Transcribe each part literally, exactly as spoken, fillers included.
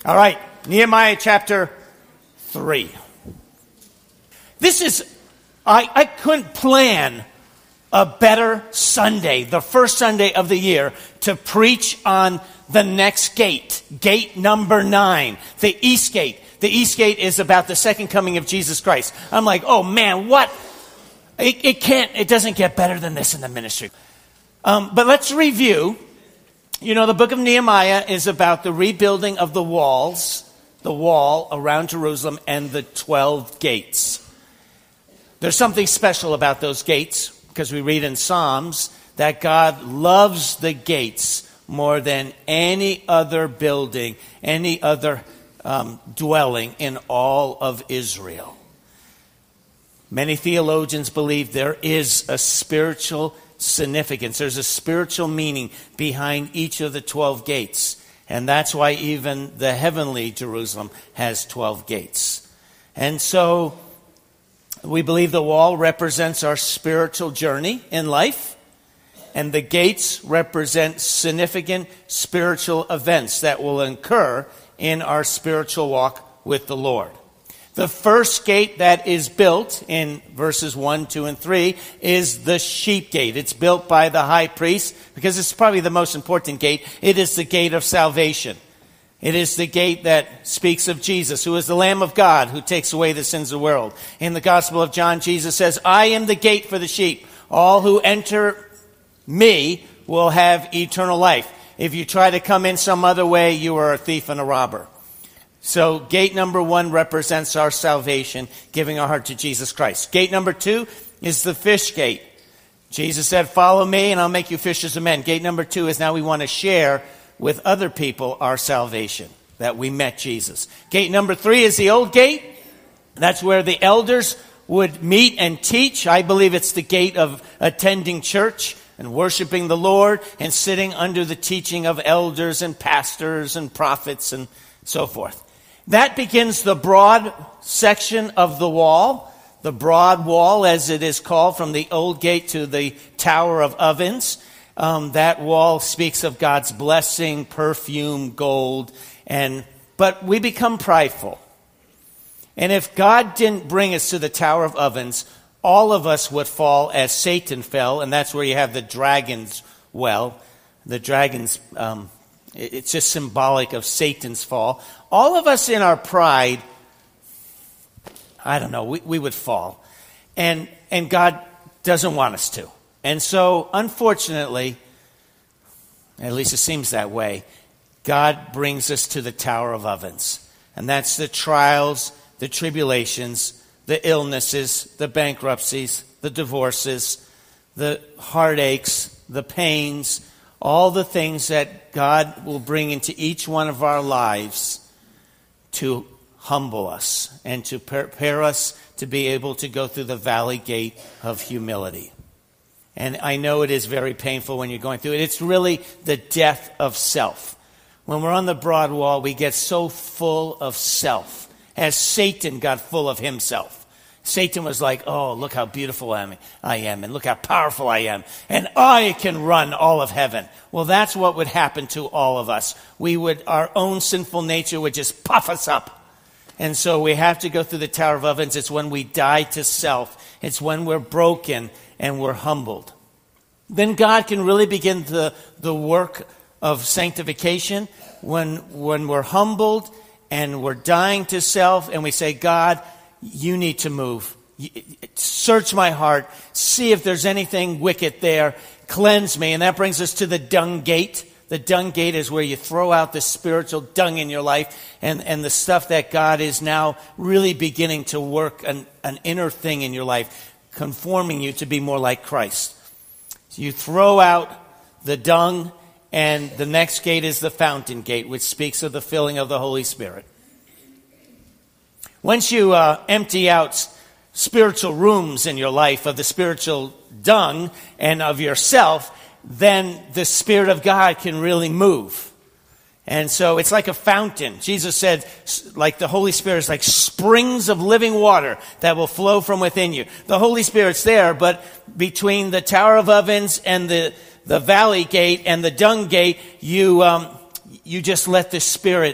All right, Nehemiah chapter three. This is, I, I couldn't plan a better Sunday, the first Sunday of the year, to preach on the next gate, gate number nine, the East Gate. The East Gate is about the second coming of Jesus Christ. I'm like, oh man, what? It, it can't, it doesn't get better than this in the ministry. Um, but let's review. You know, the book of Nehemiah is about the rebuilding of the walls, the wall around Jerusalem and the twelve gates. There's something special about those gates because we read in Psalms that God loves the gates more than any other building, any other um, dwelling in all of Israel. Many theologians believe there is a spiritual significance. There's a spiritual meaning behind each of the twelve gates. And that's why even the heavenly Jerusalem has twelve gates. And so we believe the wall represents our spiritual journey in life. And the gates represent significant spiritual events that will occur in our spiritual walk with the Lord. The first gate that is built in verses one, two, and three is the sheep gate. It's built by the high priest because it's probably the most important gate. It is the gate of salvation. It is the gate that speaks of Jesus, who is the Lamb of God, who takes away the sins of the world. In the Gospel of John, Jesus says, I am the gate for the sheep. All who enter me will have eternal life. If you try to come in some other way, you are a thief and a robber. So gate number one represents our salvation, giving our heart to Jesus Christ. Gate number two is the fish gate. Jesus said, follow me and I'll make you fishers of men. Gate number two is now we want to share with other people our salvation, that we met Jesus. Gate number three is the old gate. That's where the elders would meet and teach. I believe it's the gate of attending church and worshiping the Lord and sitting under the teaching of elders and pastors and prophets and so forth. That begins the broad section of the wall, the broad wall as it is called, from the old gate to the Tower of Ovens. Um, that wall speaks of God's blessing, perfume, gold, and but we become prideful. And if God didn't bring us to the Tower of Ovens, all of us would fall as Satan fell, and that's where you have the dragon's well. The dragon's um It's just symbolic of Satan's fall. All of us in our pride, I don't know, we, we would fall. And and God doesn't want us to. And so, unfortunately, at least it seems that way, God brings us to the Tower of Ovens. And that's the trials, the tribulations, the illnesses, the bankruptcies, the divorces, the heartaches, the pains, all the things that God will bring into each one of our lives to humble us and to prepare us to be able to go through the valley gate of humility. And I know it is very painful when you're going through it. It's really the death of self. When we're on the broad wall, we get so full of self, as Satan got full of himself. Satan was like, oh, look how beautiful I am, and look how powerful I am, and I can run all of heaven. Well, that's what would happen to all of us. We would, our own sinful nature would just puff us up. And so we have to go through the Tower of Ovens. It's when we die to self. It's when we're broken and we're humbled. Then God can really begin the, the work of sanctification when, when we're humbled and we're dying to self and we say, God, you need to move. Search my heart. See if there's anything wicked there. Cleanse me. And that brings us to the dung gate. The dung gate is where you throw out the spiritual dung in your life and, and the stuff that God is now really beginning to work an, an inner thing in your life, conforming you to be more like Christ. So you throw out the dung, and the next gate is the fountain gate, which speaks of the filling of the Holy Spirit. Once you uh, empty out spiritual rooms in your life of the spiritual dung and of yourself, then the Spirit of God can really move. And so it's like a fountain. Jesus said, like the Holy Spirit is like springs of living water that will flow from within you. The Holy Spirit's there, but between the Tower of Ovens and the, the Valley Gate and the Dung Gate, you um, you just let the Spirit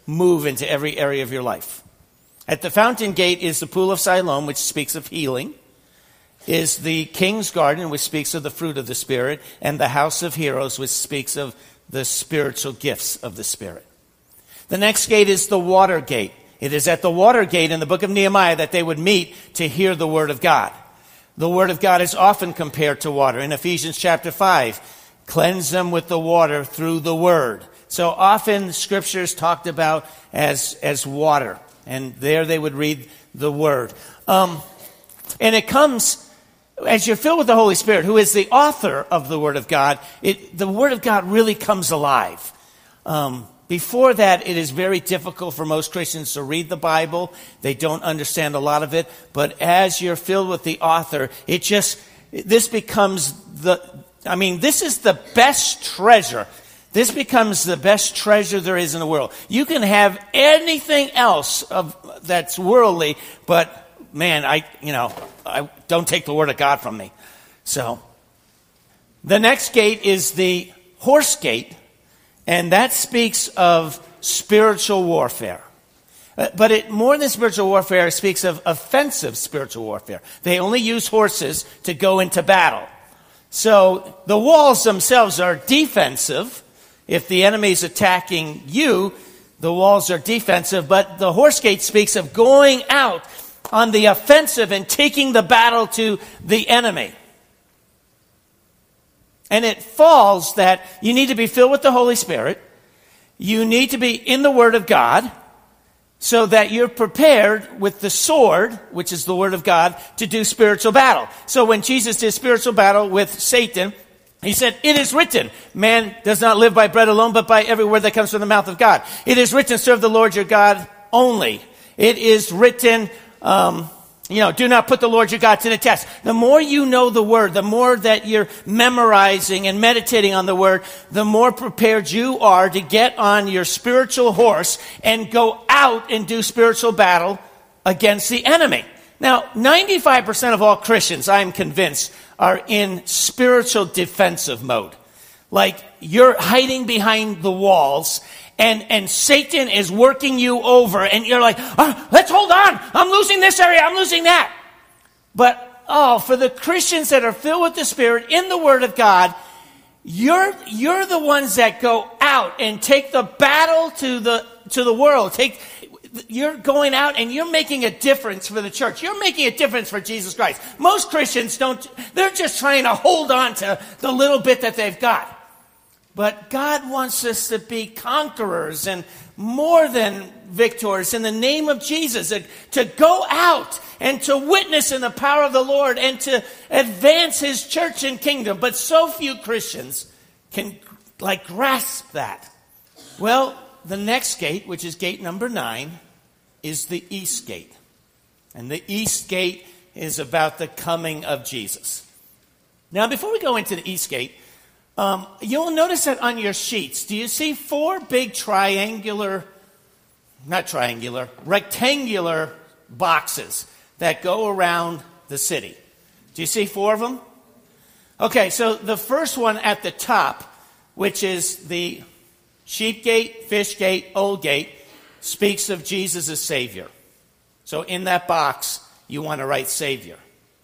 move into every area of your life. At the fountain gate is the pool of Siloam, which speaks of healing, is the king's garden, which speaks of the fruit of the Spirit, and the house of heroes, which speaks of the spiritual gifts of the Spirit. The next gate is the water gate. It is at the water gate in the book of Nehemiah that they would meet to hear the word of God. The word of God is often compared to water. In Ephesians chapter five, cleanse them with the water through the word. So often scripture is talked about as, as water. And there they would read the word. Um, and it comes, as you're filled with the Holy Spirit, who is the author of the word of God, it, the word of God really comes alive. Um, before that, it is very difficult for most Christians to read the Bible. They don't understand a lot of it. But as you're filled with the author, it just, this becomes the, I mean, this is the best treasure. This becomes the best treasure there is in the world. You can have anything else of that's worldly, but man, I, you know, I don't take the word of God from me. So, the next gate is the horse gate, and that speaks of spiritual warfare. But it, more than spiritual warfare, it speaks of offensive spiritual warfare. They only use horses to go into battle. So, the walls themselves are defensive. If the enemy is attacking you, the walls are defensive, but the horse gate speaks of going out on the offensive and taking the battle to the enemy. And it falls that you need to be filled with the Holy Spirit. You need to be in the Word of God so that you're prepared with the sword, which is the Word of God, to do spiritual battle. So when Jesus did spiritual battle with Satan, he said, it is written, man does not live by bread alone, but by every word that comes from the mouth of God. It is written, serve the Lord your God only. It is written, um, you know, do not put the Lord your God to the test. The more you know the word, the more that you're memorizing and meditating on the word, the more prepared you are to get on your spiritual horse and go out and do spiritual battle against the enemy. Now, ninety-five percent of all Christians, I'm convinced, are in spiritual defensive mode. Like you're hiding behind the walls and, and Satan is working you over and you're like, oh, let's hold on. I'm losing this area. I'm losing that. But, oh, for the Christians that are filled with the Spirit in the Word of God, you're, you're the ones that go out and take the battle to the, to the world. Take, You're going out and you're making a difference for the church. You're making a difference for Jesus Christ. Most Christians don't, they're just trying to hold on to the little bit that they've got. But God wants us to be conquerors and more than victors in the name of Jesus. To go out and to witness in the power of the Lord and to advance His church and kingdom. But so few Christians can like grasp that. Well, the next gate, which is gate number nine, is the east gate. And the east gate is about the coming of Jesus. Now, before we go into the east gate, um, you'll notice that on your sheets, do you see four big triangular, not triangular, rectangular boxes that go around the city? Do you see four of them? Okay, so the first one at the top, which is the sheep gate, fish gate, old gate, speaks of Jesus as Savior. So in that box, you want to write Savior.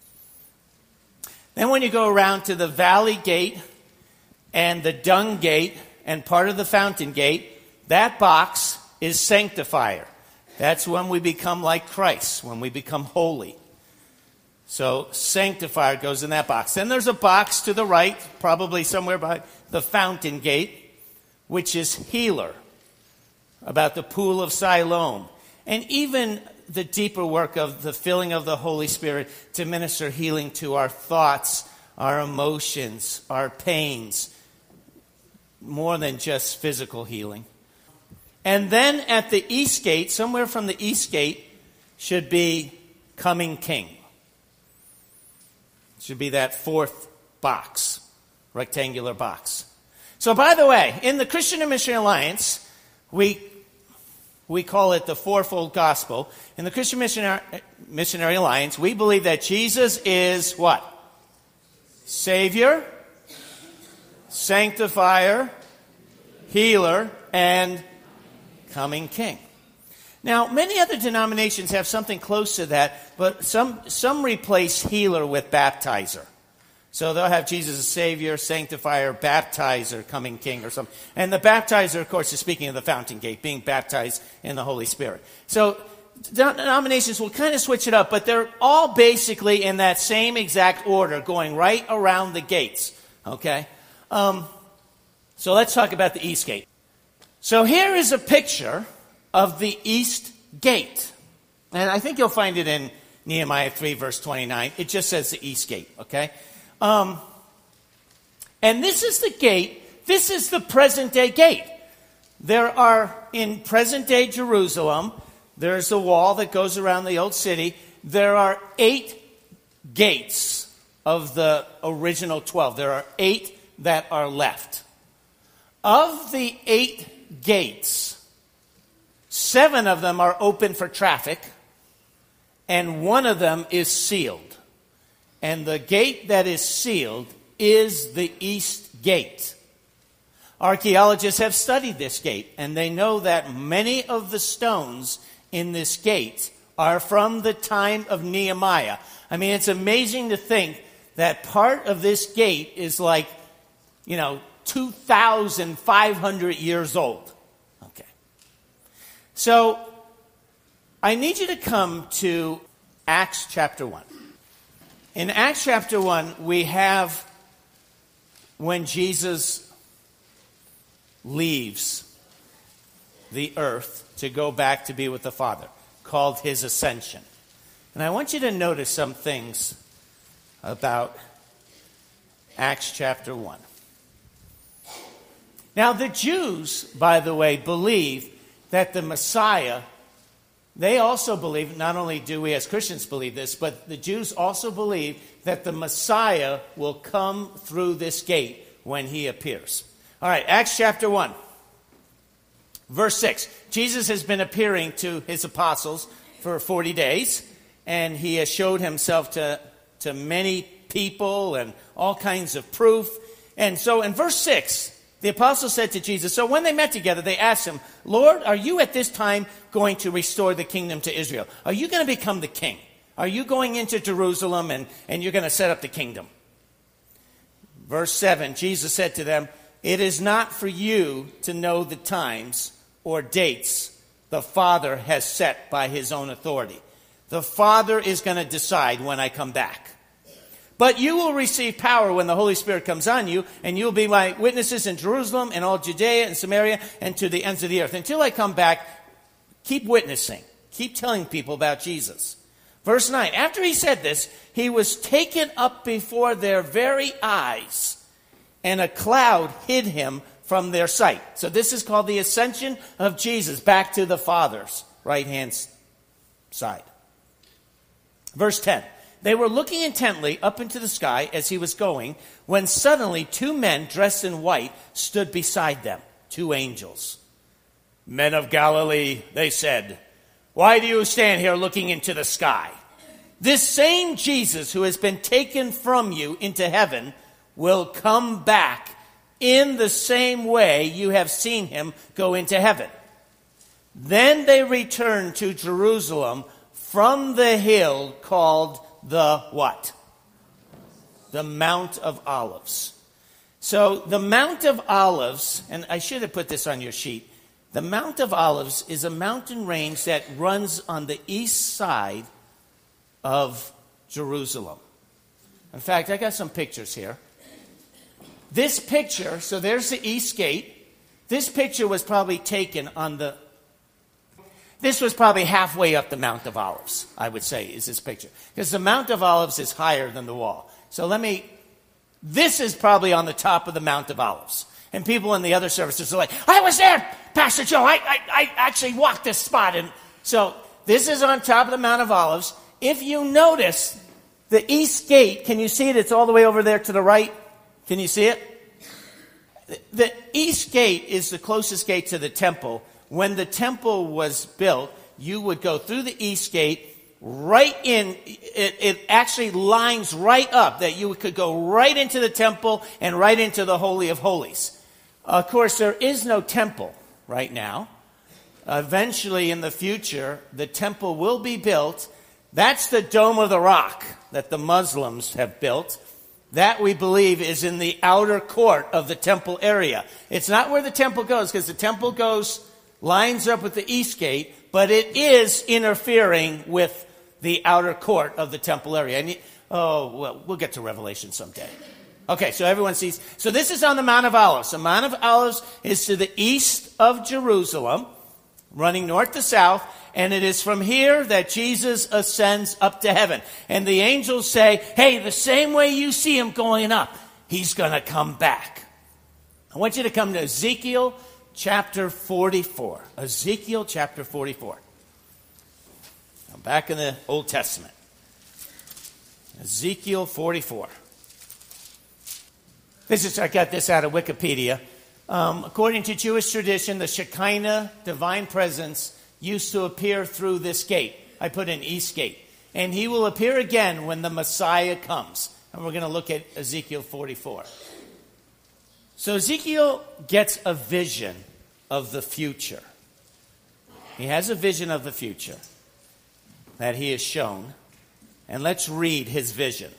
Then when you go around to the valley gate and the dung gate and part of the fountain gate, that box is sanctifier. That's when we become like Christ, when we become holy. So sanctifier goes in that box. Then there's a box to the right, probably somewhere by the fountain gate, which is healer, about the pool of Siloam. And even the deeper work of the filling of the Holy Spirit to minister healing to our thoughts, our emotions, our pains, more than just physical healing. And then at the east gate, somewhere from the east gate, should be coming King. Should be that fourth box, rectangular box. So by the way, in the Christian and Missionary Alliance, we we call it the fourfold gospel. In the Christian Missionary, Missionary Alliance, we believe that Jesus is what? Savior, sanctifier, healer, and coming king. Now, many other denominations have something close to that, but some, some replace healer with baptizer. So they'll have Jesus as Savior, Sanctifier, Baptizer, coming King or something. And the baptizer, of course, is speaking of the fountain gate, being baptized in the Holy Spirit. So denominations will kind of switch it up, but they're all basically in that same exact order, going right around the gates. Okay? Um, so let's talk about the East Gate. So here is a picture of the East Gate. And I think you'll find it in Nehemiah three, verse twenty-nine. It just says the East Gate, okay? Um, and this is the gate. This is the present-day gate. There are, in present-day Jerusalem, there's a wall that goes around the old city. There are eight gates of the original twelve. There are eight that are left. Of the eight gates, seven of them are open for traffic, and one of them is sealed. And the gate that is sealed is the East Gate. Archaeologists have studied this gate, and they know that many of the stones in this gate are from the time of Nehemiah. I mean, it's amazing to think that part of this gate is like, you know, two thousand five hundred years old. Okay. So, I need you to come to Acts chapter one. In Acts chapter one, we have when Jesus leaves the earth to go back to be with the Father, called his ascension. And I want you to notice some things about Acts chapter one. Now, the Jews, by the way, believe that the Messiah, they also believe, not only do we as Christians believe this, but the Jews also believe that the Messiah will come through this gate when he appears. All right, Acts chapter one, verse six. Jesus has been appearing to his apostles for forty days, and he has showed himself to, to many people and all kinds of proof. And so in verse six, the apostles said to Jesus, so when they met together, they asked him, Lord, are you at this time going to restore the kingdom to Israel? Are you going to become the king? Are you going into Jerusalem and, and you're going to set up the kingdom? Verse seven, Jesus said to them, it is not for you to know the times or dates the Father has set by his own authority. The Father is going to decide when I come back. But you will receive power when the Holy Spirit comes on you, and you will be my witnesses in Jerusalem and all Judea and Samaria and to the ends of the earth. Until I come back, keep witnessing. Keep telling people about Jesus. Verse nine, after he said this, he was taken up before their very eyes, and a cloud hid him from their sight. So this is called the ascension of Jesus back to the Father's right-hand side. Verse ten. They were looking intently up into the sky as he was going, when suddenly two men dressed in white stood beside them, two angels. Men of Galilee, they said, why do you stand here looking into the sky? This same Jesus who has been taken from you into heaven will come back in the same way you have seen him go into heaven. Then they returned to Jerusalem from the hill called the what? The Mount of Olives. So the Mount of Olives, and I should have put this on your sheet. The Mount of Olives is a mountain range that runs on the east side of Jerusalem. In fact, I got some pictures here. This picture, so there's the East Gate. This picture was probably taken on the This was probably halfway up the Mount of Olives, I would say, is this picture. Because the Mount of Olives is higher than the wall. So let me, this is probably on the top of the Mount of Olives. And people in the other services are like, I was there, Pastor Joe. I, I, I actually walked this spot. And so this is on top of the Mount of Olives. If you notice, the East Gate, can you see it? It's all the way over there to the right. Can you see it? The East Gate is the closest gate to the temple. When the temple was built, you would go through the East Gate, right in, it, it actually lines right up that you could go right into the temple and right into the Holy of Holies. Of course, there is no temple right now. Uh, eventually in the future, the temple will be built. That's the Dome of the Rock that the Muslims have built. That, we believe, is in the outer court of the temple area. It's not where the temple goes, because the temple goes, lines up with the east gate, but it is interfering with the outer court of the temple area. And you, oh, well, we'll get to Revelation someday. Okay, so everyone sees. So this is on the Mount of Olives. The Mount of Olives is to the east of Jerusalem, running north to south, and it is from here that Jesus ascends up to heaven. And the angels say, hey, the same way you see him going up, he's going to come back. I want you to come to Ezekiel chapter forty-four. Ezekiel chapter forty-four. Now back in the Old Testament. Ezekiel forty-four. This is, I got this out of Wikipedia. Um, according to Jewish tradition, the Shekinah, divine presence, used to appear through this gate. I put in East Gate. And he will appear again when the Messiah comes. And we're going to look at Ezekiel forty-four. So Ezekiel gets a vision of the future. He has a vision of the future that he is shown. And let's read his vision.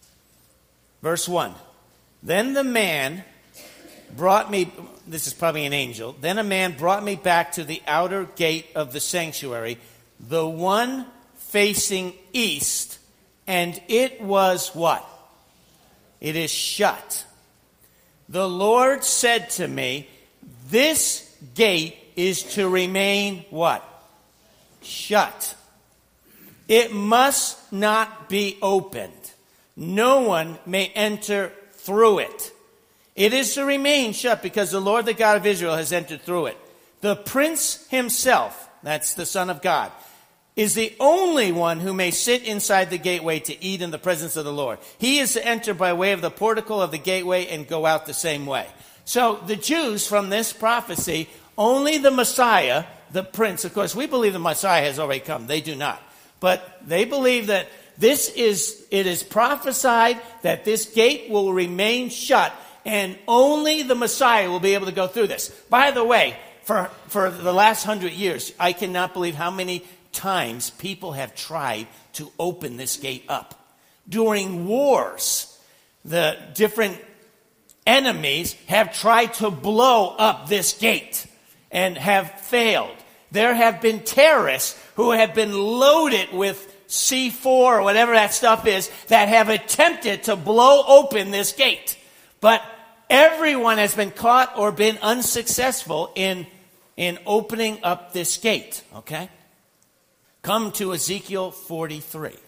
Verse one. Then the man brought me, this is probably an angel, then a man brought me back to the outer gate of the sanctuary, the one facing east, and it was what? It is shut. The Lord said to me, this gate is to remain what? Shut. It must not be opened. No one may enter through it. It is to remain shut because the Lord, the God of Israel, has entered through it. The prince himself, that's the Son of God, is the only one who may sit inside the gateway to eat in the presence of the Lord. He is to enter by way of the portico of the gateway and go out the same way. So the Jews, from this prophecy, only the Messiah, the prince, of course, we believe the Messiah has already come. They do not. But they believe that this is, it is prophesied that this gate will remain shut and only the Messiah will be able to go through this. By the way, for, for the last hundred years, I cannot believe how many times people have tried to open this gate up. During wars, the different enemies have tried to blow up this gate and have failed. There have been terrorists who have been loaded with C four or whatever that stuff is that have attempted to blow open this gate. But everyone has been caught or been unsuccessful in, in opening up this gate. Okay? Come to Ezekiel forty-three.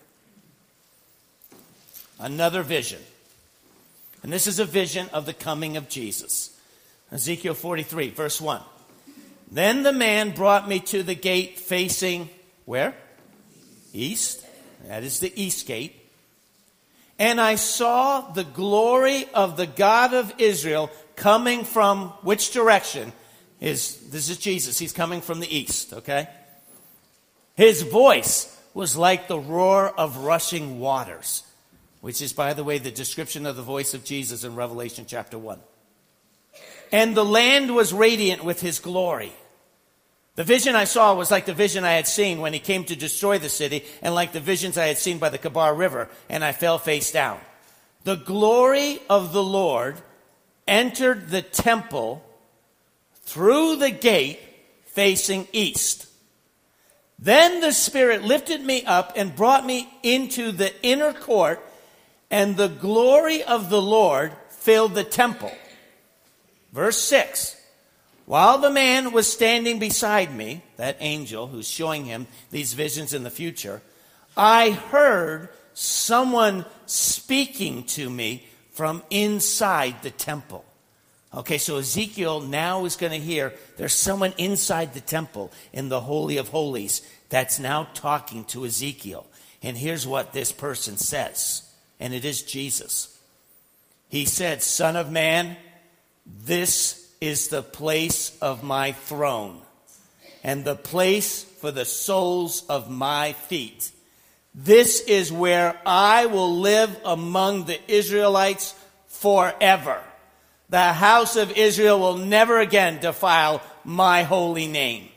Another vision. And this is a vision of the coming of Jesus. Ezekiel forty-three, verse one. Then the man brought me to the gate facing, where? East. That is the east gate. And I saw the glory of the God of Israel coming from which direction? Is this is Jesus. He's coming from the east, okay? His voice was like the roar of rushing waters, which is, by the way, the description of the voice of Jesus in Revelation chapter one. And the land was radiant with his glory. The vision I saw was like the vision I had seen when he came to destroy the city, and like the visions I had seen by the Kabar River, and I fell face down. The glory of the Lord entered the temple through the gate facing east. Then the Spirit lifted me up and brought me into the inner court, and the glory of the Lord filled the temple. Verse six. While the man was standing beside me, that angel who's showing him these visions in the future, I heard someone speaking to me from inside the temple. Okay, so Ezekiel now is going to hear there's someone inside the temple in the Holy of Holies that's now talking to Ezekiel. And here's what this person says, and it is Jesus. He said, Son of man, this is the place of my throne and the place for the soles of my feet. This is where I will live among the Israelites forever. The house of Israel will never again defile my holy name.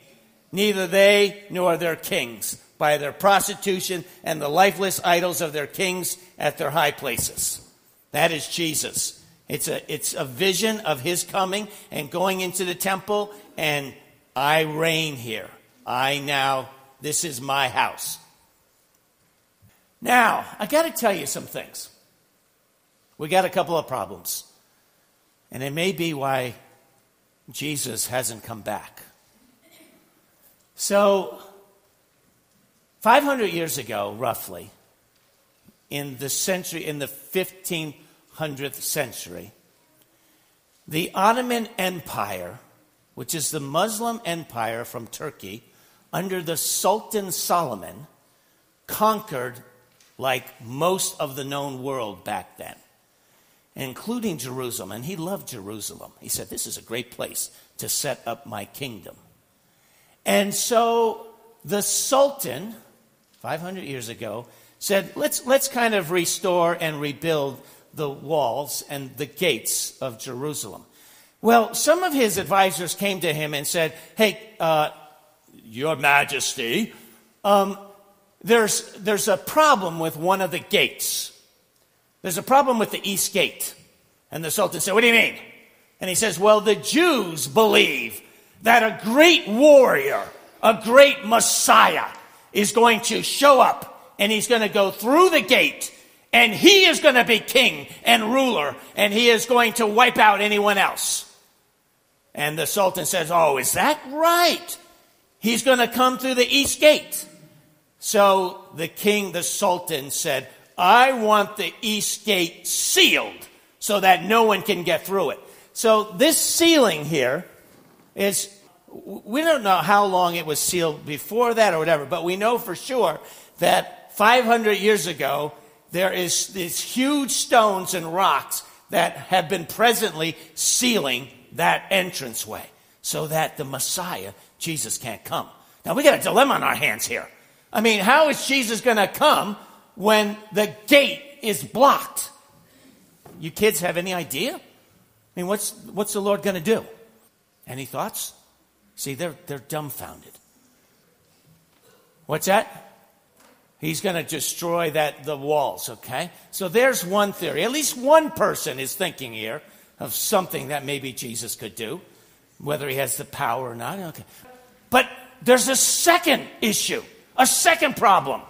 neither they nor their kings, by their prostitution and the lifeless idols of their kings at their high places. That is Jesus. It's a, it's a vision of his coming and going into the temple, and I reign here. I now, this is my house. Now, I got to tell you some things. We got a couple of problems. And it may be why Jesus hasn't come back. So, five hundred years ago, roughly, in the century, in the fifteen hundredth century, the Ottoman Empire, which is the Muslim empire from Turkey, under the Sultan Solomon, conquered like most of the known world back then, including Jerusalem. And he loved Jerusalem. He said, this is a great place to set up my kingdom. And so the Sultan, five hundred years ago, said, let's, let's kind of restore and rebuild the walls and the gates of Jerusalem. Well, some of his advisors came to him and said, hey, uh, Your Majesty, um, there's, there's a problem with one of the gates. There's a problem with the East Gate. And the Sultan said, what do you mean? And he says, well, the Jews believe that a great warrior, a great Messiah, is going to show up, and he's going to go through the gate, and he is going to be king and ruler, and he is going to wipe out anyone else. And the Sultan says, oh, is that right? He's going to come through the East Gate. So the king, the Sultan, said, I want the East Gate sealed so that no one can get through it. So this sealing here is, we don't know how long it was sealed before that or whatever, but we know for sure that five hundred years ago, there is these huge stones and rocks that have been presently sealing that entranceway so that the Messiah, Jesus, can't come. Now, we got a dilemma on our hands here. I mean, how is Jesus going to come when the gate is blocked? You kids have any idea? I mean, what's what's the Lord going to do? Any thoughts? See, they're they're dumbfounded. What's that? He's going to destroy that the walls, okay? So there's one theory. At least one person is thinking here of something that maybe Jesus could do, whether he has the power or not. Okay. But there's a second issue, a second problem.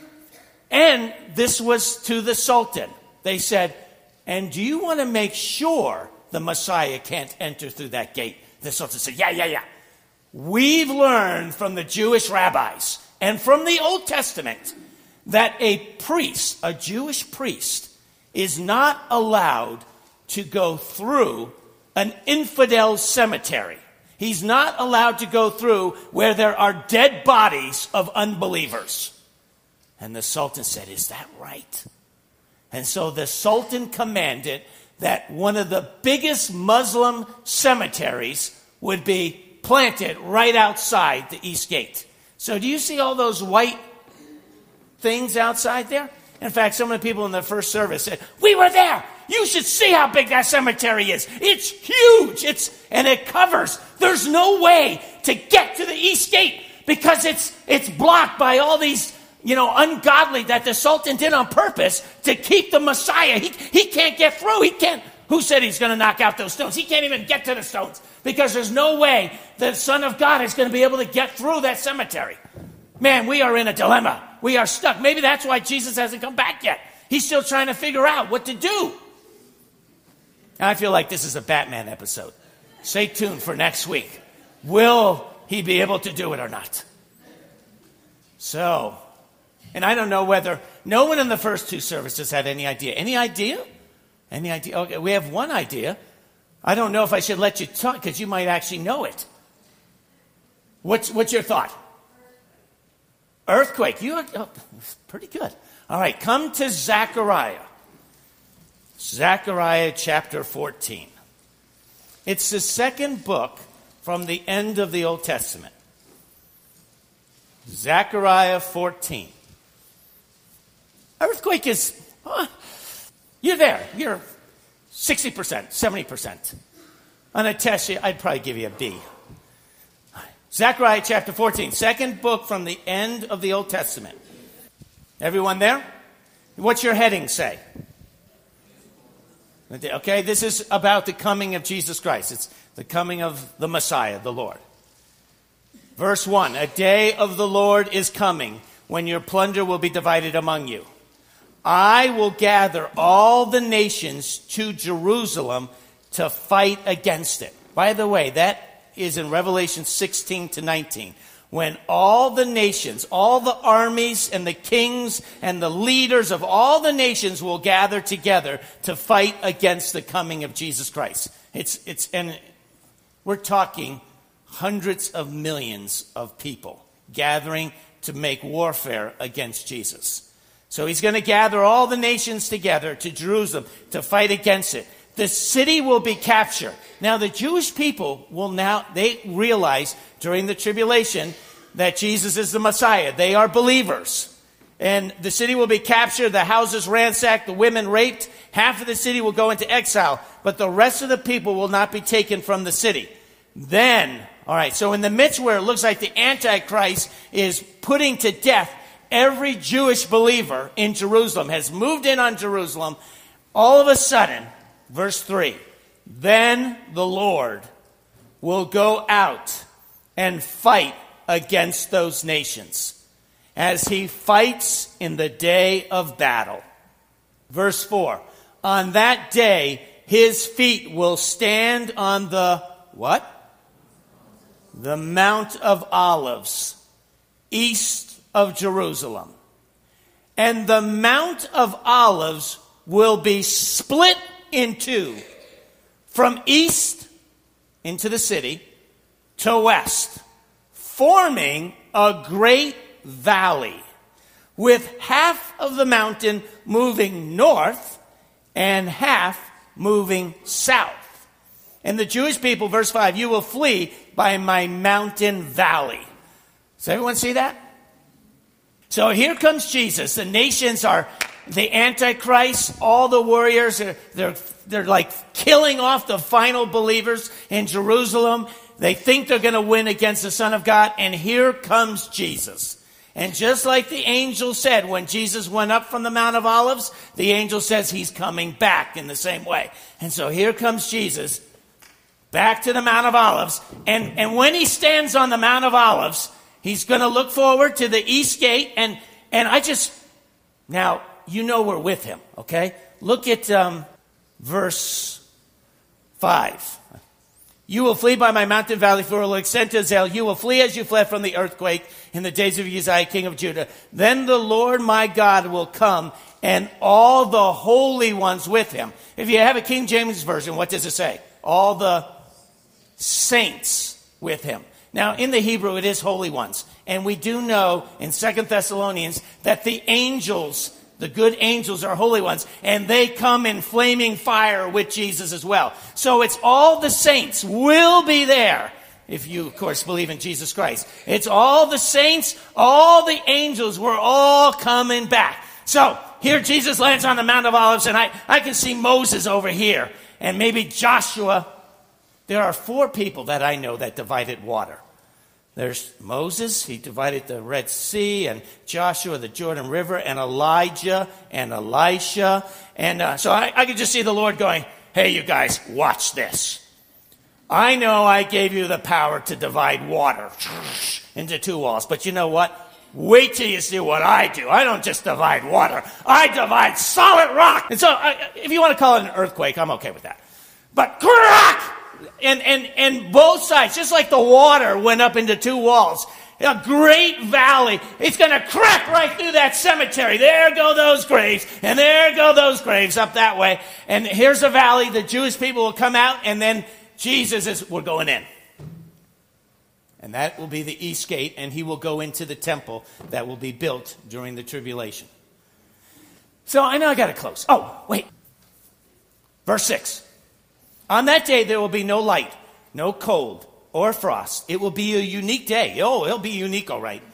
And this was to the Sultan. They said, and do you want to make sure the Messiah can't enter through that gate? The Sultan said, yeah, yeah, yeah. We've learned from the Jewish rabbis and from the Old Testament that a priest, a Jewish priest, is not allowed to go through an infidel cemetery. He's not allowed to go through where there are dead bodies of unbelievers. And the Sultan said, is that right? And so the Sultan commanded that one of the biggest Muslim cemeteries would be planted right outside the East Gate. So do you see all those white things outside there? In fact, some of the people in the first service said, we were there. You should see how big that cemetery is. It's huge. It's and it covers. There's no way to get to the East Gate because it's it's blocked by all these, you know, ungodly that the Sultan did on purpose to keep the Messiah. He he can't get through. He can't. Who said he's going to knock out those stones? He can't even get to the stones because there's no way the Son of God is going to be able to get through that cemetery. Man, we are in a dilemma. We are stuck. Maybe that's why Jesus hasn't come back yet. He's still trying to figure out what to do. I feel like this is a Batman episode. Stay tuned for next week. Will he be able to do it or not? So, and I don't know whether, no one in the first two services had any idea. Any idea? Any idea? Okay, we have one idea. I don't know if I should let you talk because you might actually know it. What's, what's your thought? Earthquake. You are oh, pretty good. All right, come to Zechariah. Zechariah chapter fourteen. It's the second book from the end of the Old Testament. Zechariah fourteen. Earthquake is, huh, you're there. You're sixty percent, seventy percent. On a test, I'd probably give you a B. Zechariah chapter fourteen, second book from the end of the Old Testament. Everyone there? What's your heading say? Okay, this is about the coming of Jesus Christ. It's the coming of the Messiah, the Lord. Verse one, a day of the Lord is coming when your plunder will be divided among you. I will gather all the nations to Jerusalem to fight against it. By the way, that is in Revelation sixteen to nineteen. When all the nations, all the armies and the kings and the leaders of all the nations will gather together to fight against the coming of Jesus Christ. It's, it's, and we're talking hundreds of millions of people gathering to make warfare against Jesus. So he's going to gather all the nations together to Jerusalem to fight against it. The city will be captured. Now, the Jewish people will now, they realize during the tribulation that Jesus is the Messiah. They are believers. And the city will be captured, the houses ransacked, the women raped. Half of the city will go into exile, but the rest of the people will not be taken from the city. Then, all right, so in the midst where it looks like the Antichrist is putting to death every Jewish believer in Jerusalem, has moved in on Jerusalem, all of a sudden, verse three, then the Lord will go out and fight against those nations as he fights in the day of battle. Verse four, on that day his feet will stand on the, what? The Mount of Olives, east of Jerusalem. And the Mount of Olives will be split in two, from east into the city to west, forming a great valley, with half of the mountain moving north and half moving south. And the Jewish people, verse five, you will flee by my mountain valley. Does everyone see that? So here comes Jesus. The nations are the Antichrist. All the warriors, are, they're, they're like killing off the final believers in Jerusalem. They think they're going to win against the Son of God. And here comes Jesus. And just like the angel said when Jesus went up from the Mount of Olives, the angel says he's coming back in the same way. And so here comes Jesus back to the Mount of Olives. And, and when he stands on the Mount of Olives, he's going to look forward to the east gate. And, and I just, now, you know we're with him, okay? Look at um, verse five. You will flee by my mountain valley, for it will extend to Azal. You will flee as you fled from the earthquake in the days of Uzziah, king of Judah. Then the Lord my God will come, and all the holy ones with him. If you have a King James version, what does it say? All the saints with him. Now, in the Hebrew, it is holy ones. And we do know in Second Thessalonians that the angels, the good angels, are holy ones, and they come in flaming fire with Jesus as well. So it's all the saints will be there, if you, of course, believe in Jesus Christ. It's all the saints, all the angels, we're all coming back. So here Jesus lands on the Mount of Olives, and I, I can see Moses over here, and maybe Joshua. There are four people that I know that divided water. There's Moses, he divided the Red Sea, and Joshua, the Jordan River, and Elijah, and Elisha. And uh, so I, I could just see the Lord going, hey, you guys, watch this. I know I gave you the power to divide water into two walls, but you know what? Wait till you see what I do. I don't just divide water. I divide solid rock. And so I, if you want to call it an earthquake, I'm okay with that. But crack! And, and, and both sides, just like the water went up into two walls, a great valley. It's going to crack right through that cemetery. There go those graves, and there go those graves up that way. And here's a valley. The Jewish people will come out, and then Jesus is, we're going in. And that will be the east gate, and he will go into the temple that will be built during the tribulation. So I know I got to close. Oh, wait. Verse six. On that day, there will be no light, no cold, or frost. It will be a unique day. Oh, it'll be unique, all right.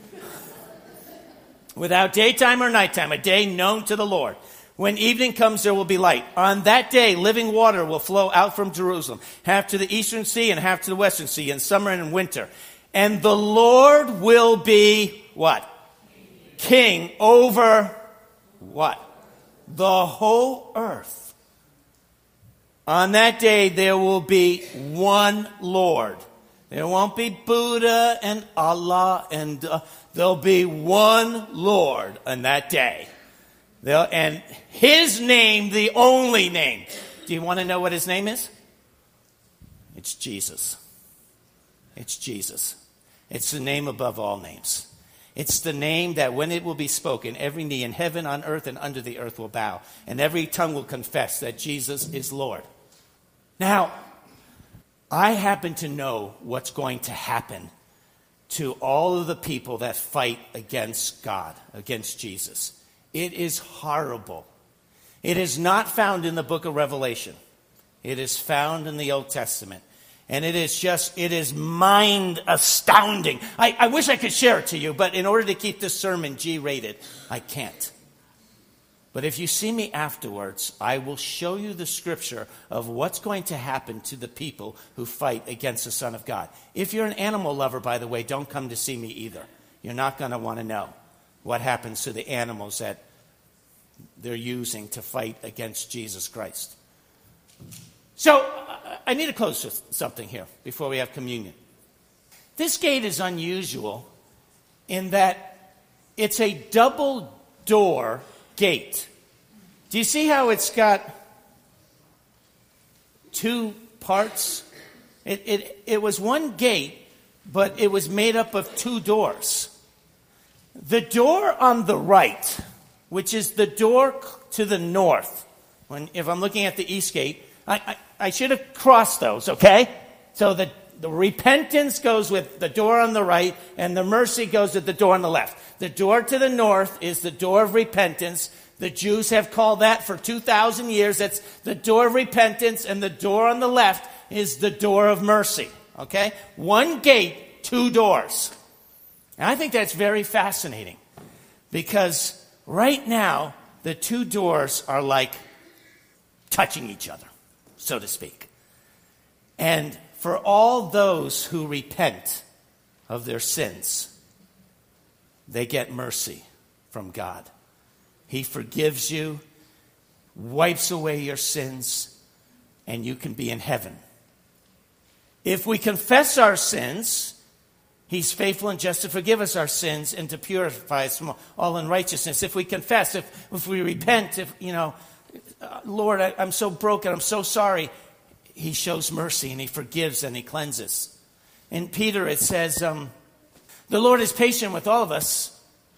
Without daytime or nighttime, a day known to the Lord. When evening comes, there will be light. On that day, living water will flow out from Jerusalem, half to the eastern sea and half to the western sea, in summer and in winter. And the Lord will be what? King over what? The whole earth. On that day, there will be one Lord. There won't be Buddha and Allah, and uh, there'll be one Lord on that day. They'll, and his name, the only name. Do you want to know what his name is? It's Jesus. It's Jesus. It's the name above all names. It's the name that when it will be spoken, every knee in heaven, on earth, and under the earth will bow. And every tongue will confess that Jesus is Lord. Now, I happen to know what's going to happen to all of the people that fight against God, against Jesus. It is horrible. It is not found in the book of Revelation. It is found in the Old Testament. And it is just, it is mind astounding. I, I wish I could share it to you, but in order to keep this sermon G-rated, I can't. But if you see me afterwards, I will show you the scripture of what's going to happen to the people who fight against the Son of God. If you're an animal lover, by the way, don't come to see me either. You're not going to want to know what happens to the animals that they're using to fight against Jesus Christ. So, I need to close with something here before we have communion. This gate is unusual in that it's a double door gate. Do you see how it's got two parts? It, it, it was one gate, but it was made up of two doors. The door on the right, which is the door to the north, when if I'm looking at the east gate, I, I, I should have crossed those, okay? So the, the repentance goes with the door on the right, and the mercy goes with the door on the left. The door to the north is the door of repentance. The Jews have called that for two thousand years. That's the door of repentance, and the door on the left is the door of mercy, okay? One gate, two doors. And I think that's very fascinating because right now, the two doors are like touching each other, so to speak. And for all those who repent of their sins, they get mercy from God. He forgives you, wipes away your sins, and you can be in heaven. If we confess our sins, He's faithful and just to forgive us our sins and to purify us from all unrighteousness. If we confess, if, if we repent, if, you know, uh, Lord, I, I'm so broken, I'm so sorry, He shows mercy and He forgives and He cleanses. In Peter it says, um, the Lord is patient with all of us.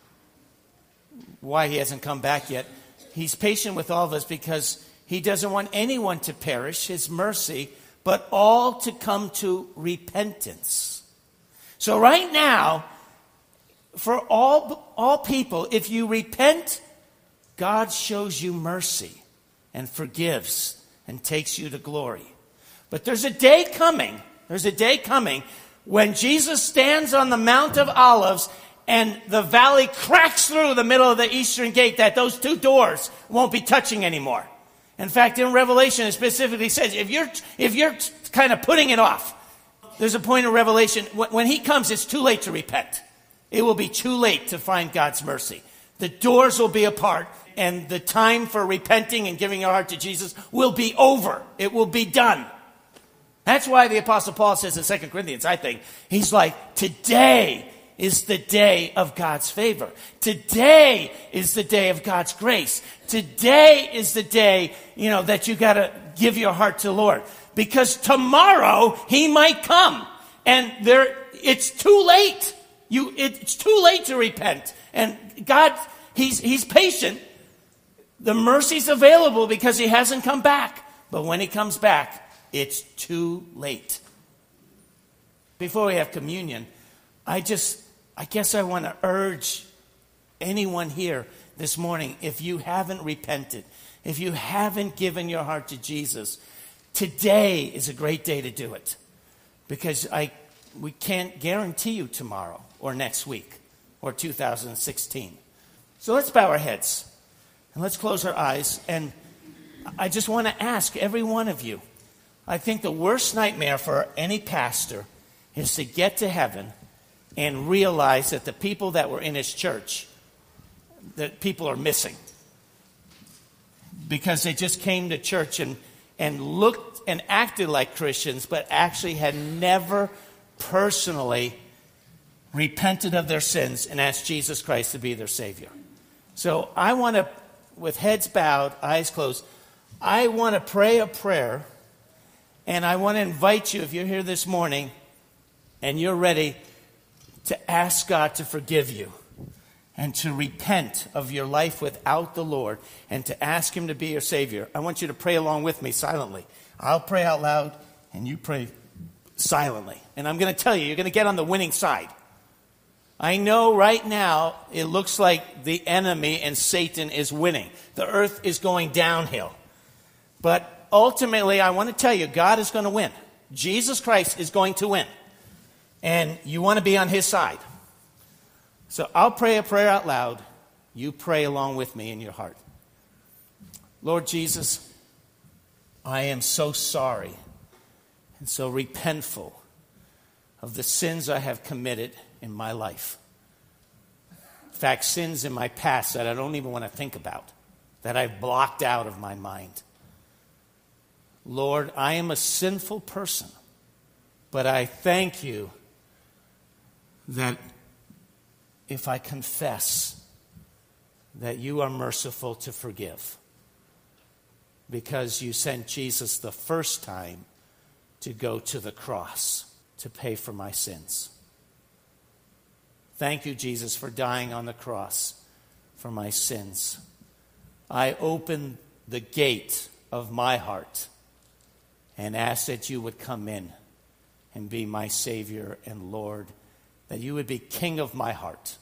Why He hasn't come back yet? He's patient with all of us because He doesn't want anyone to perish, His mercy, but all to come to repentance. So right now, for all, all people, if you repent, God shows you mercy and forgives and takes you to glory. But there's a day coming, there's a day coming when Jesus stands on the Mount of Olives and the valley cracks through the middle of the eastern gate, that those two doors won't be touching anymore. In fact, in Revelation, it specifically says, if you're, if you're kind of putting it off, there's a point in Revelation, when He comes, it's too late to repent. It will be too late to find God's mercy. The doors will be apart, and the time for repenting and giving your heart to Jesus will be over. It will be done. That's why the Apostle Paul says in Second Corinthians, I think, he's like, today is the day of God's favor. Today is the day of God's grace. Today is the day, you know, that you got to give your heart to the Lord. Because tomorrow He might come, and there it's too late. You, it's too late to repent. And God, He's He's patient. The mercy's available because He hasn't come back. But when He comes back, it's too late. Before we have communion, I just, I guess I want to urge anyone here this morning, if you haven't repented, if you haven't given your heart to Jesus, today is a great day to do it, because I we can't guarantee you tomorrow or next week or two thousand sixteen. So let's bow our heads and let's close our eyes. And I just want to ask every one of you, I think the worst nightmare for any pastor is to get to heaven and realized that the people that were in his church, that people are missing. Because they just came to church and, and looked and acted like Christians, but actually had never personally repented of their sins and asked Jesus Christ to be their Savior. So I want to, with heads bowed, eyes closed, I want to pray a prayer, and I want to invite you, if you're here this morning and you're ready, to ask God to forgive you and to repent of your life without the Lord and to ask Him to be your Savior. I want you to pray along with me silently. I'll pray out loud and you pray silently. And I'm going to tell you, you're going to get on the winning side. I know right now it looks like the enemy and Satan is winning. The earth is going downhill. But ultimately, I want to tell you, God is going to win. Jesus Christ is going to win. And you want to be on His side. So I'll pray a prayer out loud. You pray along with me in your heart. Lord Jesus, I am so sorry and so repentful of the sins I have committed in my life. In fact, sins in my past that I don't even want to think about, that I've blocked out of my mind. Lord, I am a sinful person, but I thank you that if I confess, that you are merciful to forgive, because you sent Jesus the first time to go to the cross to pay for my sins. Thank you, Jesus, for dying on the cross for my sins. I open the gate of my heart and ask that you would come in and be my Savior and Lord, that you would be King of my heart.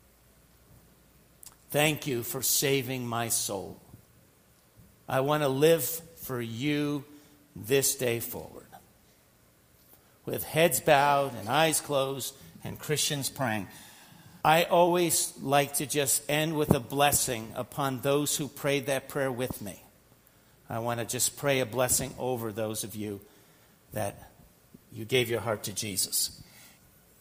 Thank you for saving my soul. I want to live for you this day forward. With heads bowed and eyes closed and Christians praying, I always like to just end with a blessing upon those who prayed that prayer with me. I want to just pray a blessing over those of you that you gave your heart to Jesus.